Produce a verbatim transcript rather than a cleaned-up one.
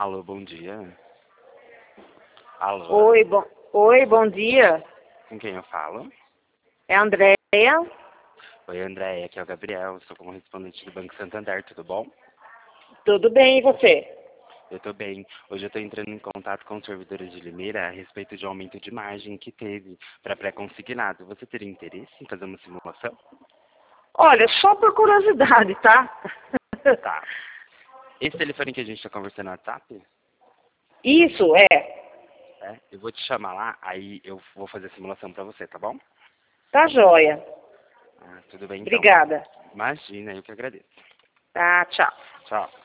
Alô, bom dia. Alô, Oi, bom, oi, bom dia. com quem eu falo? É a Andréia? Oi, André, aqui é o Gabriel, sou correspondente do Banco Santander, tudo bom? Tudo bem, e você? Eu tô bem. Hoje eu tô entrando em contato com os servidores de Limeira a respeito de um aumento de margem que teve para pré-consignado. Você teria interesse em fazer uma simulação? Olha, só por curiosidade, tá? Tá. Esse telefone que a gente está conversando no WhatsApp? Isso, é. É, eu vou te chamar lá, aí eu vou fazer a simulação para você, tá bom? Tá joia. Ah, tudo bem então. Obrigada. Imagina, eu que agradeço. Tá, tchau. Tchau.